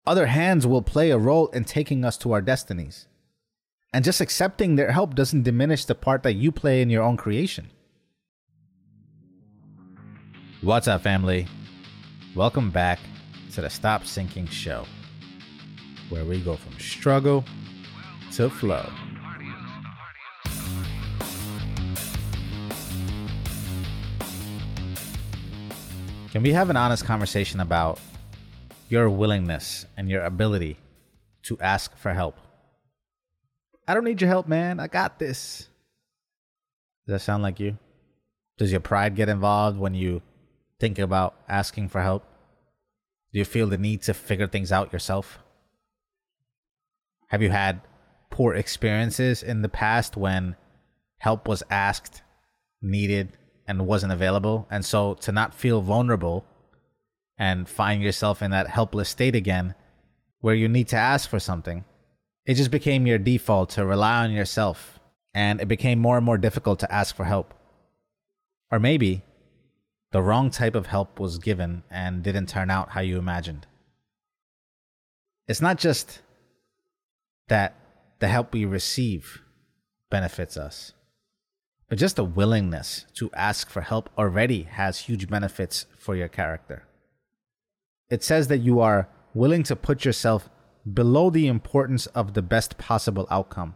other hands will play a role in taking us to our destinies. And just accepting their help doesn't diminish the part that you play in your own creation. What's up, family? Welcome back to the Stop Sinking Show, where we go from struggle to flow. Can we have an honest conversation about your willingness and your ability to ask for help? I don't need your help, man. I got this. Does that sound like you? Does your pride get involved when you think about asking for help? Do you feel the need to figure things out yourself? Have you had poor experiences in the past when help was asked, needed, and wasn't available? And so to not feel vulnerable and find yourself in that helpless state again where you need to ask for something, it just became your default to rely on yourself, and it became more and more difficult to ask for help. Or maybe the wrong type of help was given and didn't turn out how you imagined. It's not just that the help we receive benefits us, but just the willingness to ask for help already has huge benefits for your character. It says that you are willing to put yourself below the importance of the best possible outcome.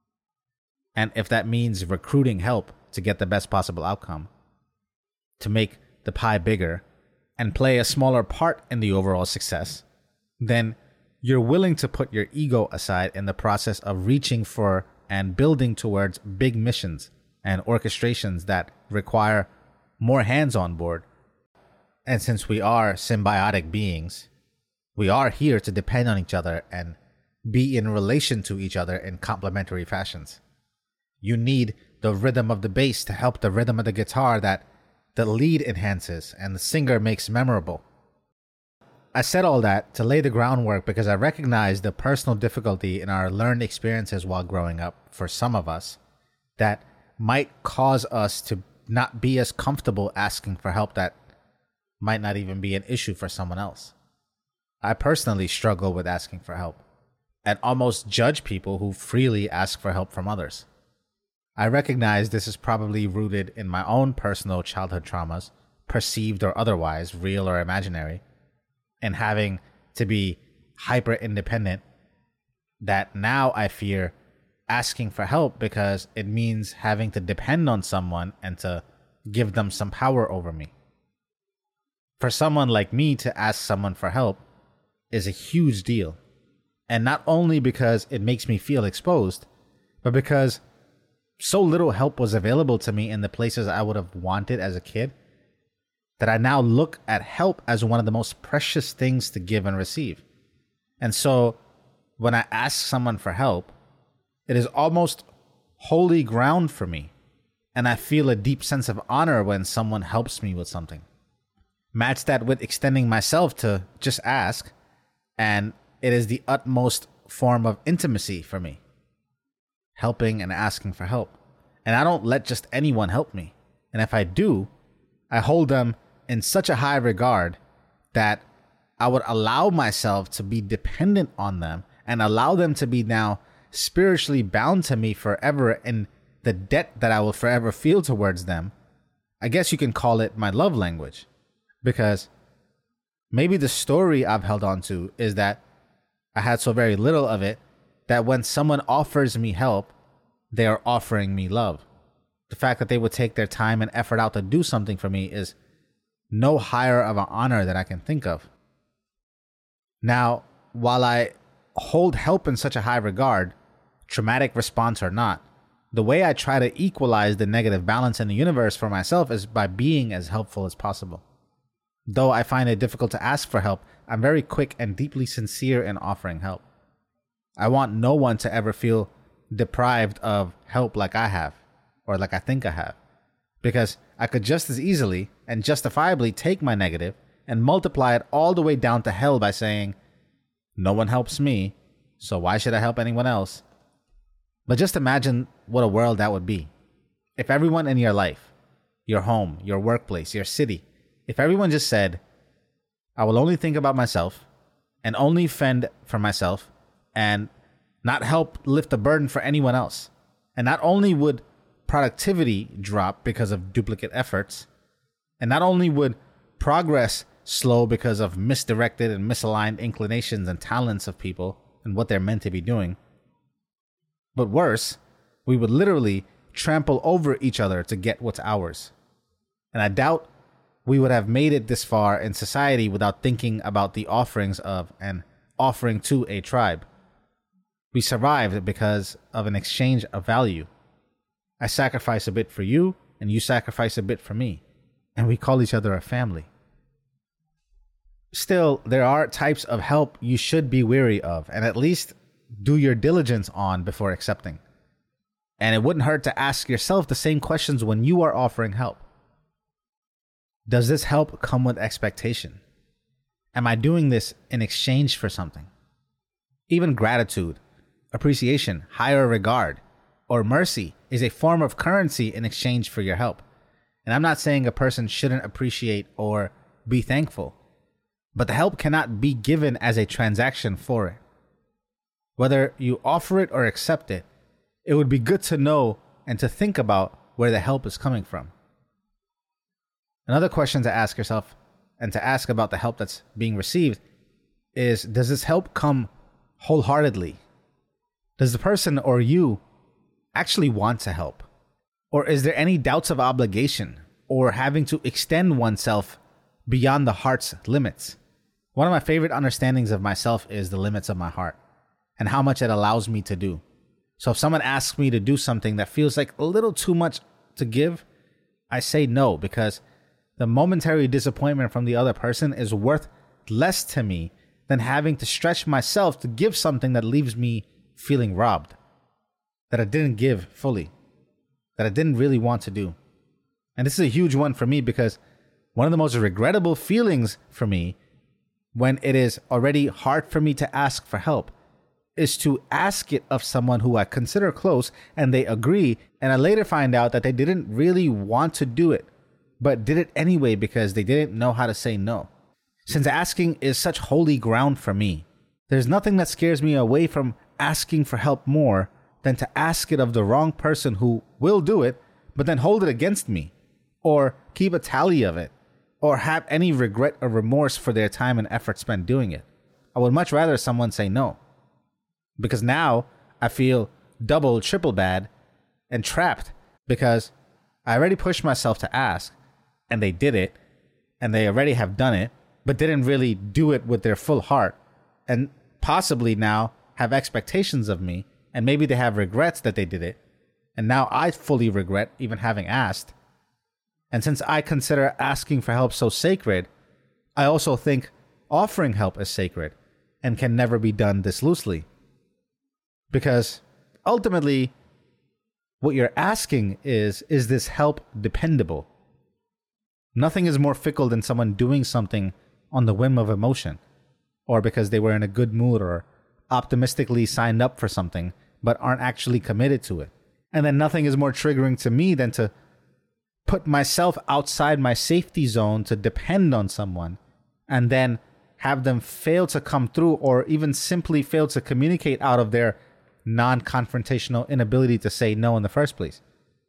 And if that means recruiting help to get the best possible outcome, to make the pie bigger and play a smaller part in the overall success, then you're willing to put your ego aside in the process of reaching for and building towards big missions and orchestrations that require more hands on board. And since we are symbiotic beings, we are here to depend on each other and be in relation to each other in complementary fashions. You need the rhythm of the bass to help the rhythm of the guitar that the lead enhances and the singer makes memorable. I said all that to lay the groundwork because I recognize the personal difficulty in our learned experiences while growing up for some of us that might cause us to not be as comfortable asking for help that might not even be an issue for someone else. I personally struggle with asking for help and almost judge people who freely ask for help from others. I recognize this is probably rooted in my own personal childhood traumas, perceived or otherwise, real or imaginary, and having to be hyper independent, that now I fear asking for help because it means having to depend on someone and to give them some power over me. For someone like me to ask someone for help is a huge deal. And not only because it makes me feel exposed, but because so little help was available to me in the places I would have wanted as a kid, that I now look at help as one of the most precious things to give and receive. And so when I ask someone for help, it is almost holy ground for me. And I feel a deep sense of honor when someone helps me with something. Match that with extending myself to just ask, and it is the utmost form of intimacy for me, helping and asking for help. And I don't let just anyone help me. And if I do, I hold them in such a high regard that I would allow myself to be dependent on them and allow them to be now spiritually bound to me forever in the debt that I will forever feel towards them. I guess you can call it my love language, because maybe the story I've held on to is that I had so very little of it that when someone offers me help, they are offering me love. The fact that they would take their time and effort out to do something for me is no higher of an honor that I can think of. Now, while I hold help in such a high regard, traumatic response or not, the way I try to equalize the negative balance in the universe for myself is by being as helpful as possible. Though I find it difficult to ask for help, I'm very quick and deeply sincere in offering help. I want no one to ever feel deprived of help like I have, or like I think I have, because I could just as easily and justifiably take my negative and multiply it all the way down to hell by saying, no one helps me, so why should I help anyone else? But just imagine what a world that would be. If everyone in your life, your home, your workplace, your city, if everyone just said, I will only think about myself, and only fend for myself and not help lift a burden for anyone else. And not only would productivity drop because of duplicate efforts, and not only would progress slow because of misdirected and misaligned inclinations and talents of people and what they're meant to be doing, but worse, we would literally trample over each other to get what's ours. And I doubt we would have made it this far in society without thinking about the offerings of and offering to a tribe. We survived because of an exchange of value. I sacrifice a bit for you, and you sacrifice a bit for me, and we call each other a family. Still, there are types of help you should be wary of, and at least do your diligence on before accepting. And it wouldn't hurt to ask yourself the same questions when you are offering help. Does this help come with expectation? Am I doing this in exchange for something? Even gratitude, appreciation, higher regard, or mercy is a form of currency in exchange for your help. And I'm not saying a person shouldn't appreciate or be thankful, but the help cannot be given as a transaction for it. Whether you offer it or accept it, it would be good to know and to think about where the help is coming from. Another question to ask yourself and to ask about the help that's being received is, does this help come wholeheartedly? Does the person or you actually want to help? Or is there any doubts of obligation or having to extend oneself beyond the heart's limits? One of my favorite understandings of myself is the limits of my heart and how much it allows me to do. So if someone asks me to do something that feels like a little too much to give, I say no, because the momentary disappointment from the other person is worth less to me than having to stretch myself to give something that leaves me feeling robbed, that I didn't give fully, that I didn't really want to do. And this is a huge one for me, because one of the most regrettable feelings for me when it is already hard for me to ask for help is to ask it of someone who I consider close and they agree, and I later find out that they didn't really want to do it, but did it anyway because they didn't know how to say no. Since asking is such holy ground for me, there's nothing that scares me away from asking for help more than to ask it of the wrong person who will do it, but then hold it against me, or keep a tally of it, or have any regret or remorse for their time and effort spent doing it. I would much rather someone say no, because now I feel double, triple bad and trapped, because I already pushed myself to ask, and they did it, and they already have done it, but didn't really do it with their full heart, and possibly now have expectations of me, and maybe they have regrets that they did it, and now I fully regret even having asked. And since I consider asking for help so sacred, I also think offering help is sacred and can never be done this loosely. Because ultimately, what you're asking is this help dependable? Nothing is more fickle than someone doing something on the whim of emotion, or because they were in a good mood or optimistically signed up for something, but aren't actually committed to it. And then nothing is more triggering to me than to put myself outside my safety zone to depend on someone, and then have them fail to come through, or even simply fail to communicate out of their non-confrontational inability to say no in the first place.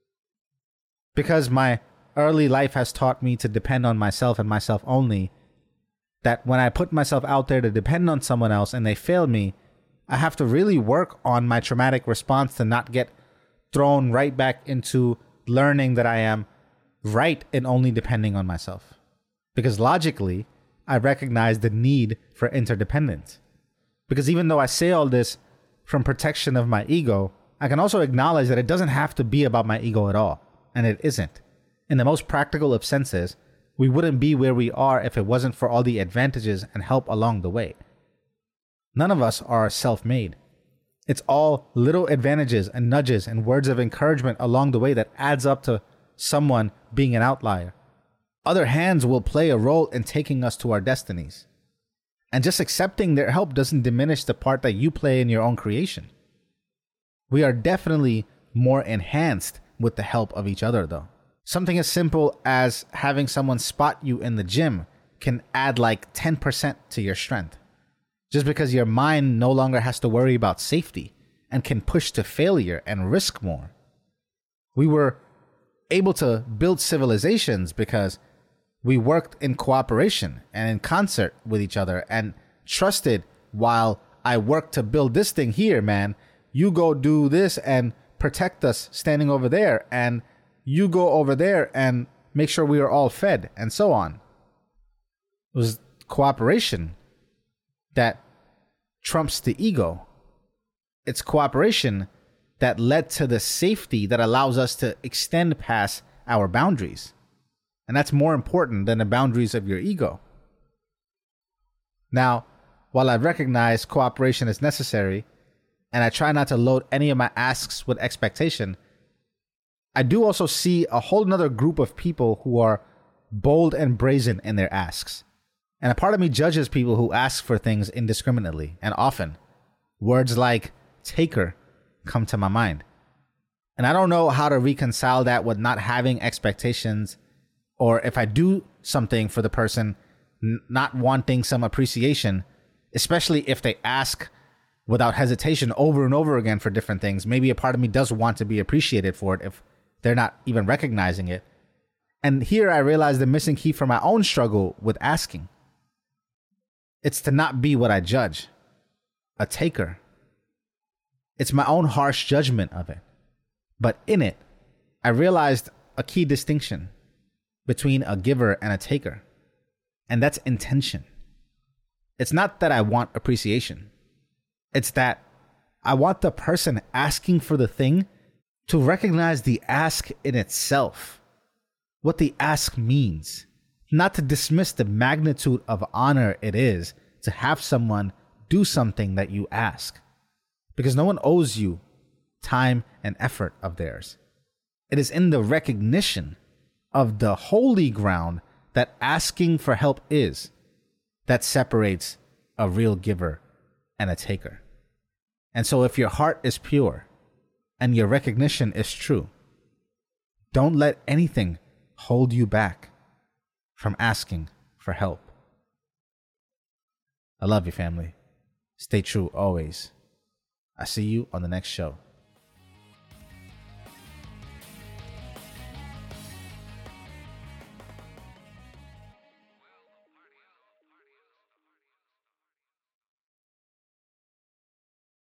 Because my early life has taught me to depend on myself and myself only, that when I put myself out there to depend on someone else and they fail me, I have to really work on my traumatic response to not get thrown right back into learning that I am right in only depending on myself. Because logically, I recognize the need for interdependence. Because even though I say all this from protection of my ego, I can also acknowledge that it doesn't have to be about my ego at all. And it isn't. In the most practical of senses, we wouldn't be where we are if it wasn't for all the advantages and help along the way. None of us are self-made. It's all little advantages and nudges and words of encouragement along the way that adds up to someone being an outlier. Other hands will play a role in taking us to our destinies. And just accepting their help doesn't diminish the part that you play in your own creation. We are definitely more enhanced with the help of each other, though. Something as simple as having someone spot you in the gym can add like 10% to your strength. just because your mind no longer has to worry about safety and can push to failure and risk more. We were able to build civilizations because we worked in cooperation and in concert with each other and trusted while I worked to build this thing here, man. You go do this and protect us standing over there, and you go over there and make sure we are all fed, and so on. It was cooperation that trumps the ego. It's cooperation that led to the safety that allows us to extend past our boundaries. And that's more important than the boundaries of your ego. Now, while I recognize cooperation is necessary, and I try not to load any of my asks with expectation, I do also see a whole nother group of people who are bold and brazen in their asks. And a part of me judges people who ask for things indiscriminately and often. Words like taker come to my mind. And I don't know how to reconcile that with not having expectations, or if I do something for the person, not wanting some appreciation, especially if they ask without hesitation over and over again for different things. Maybe a part of me does want to be appreciated for it if they're not even recognizing it. And here I realize the missing key for my own struggle with asking. It's to not be what I judge, a taker. It's my own harsh judgment of it. But in it, I realized a key distinction between a giver and a taker. And that's intention. It's not that I want appreciation. It's that I want the person asking for the thing to recognize the ask in itself, what the ask means, not to dismiss the magnitude of honor it is to have someone do something that you ask, because no one owes you time and effort of theirs. It is in the recognition of the holy ground that asking for help is that separates a real giver and a taker. And so if your heart is pure and your recognition is true, don't let anything hold you back from asking for help. I love you, family. Stay true always. I see you on the next show.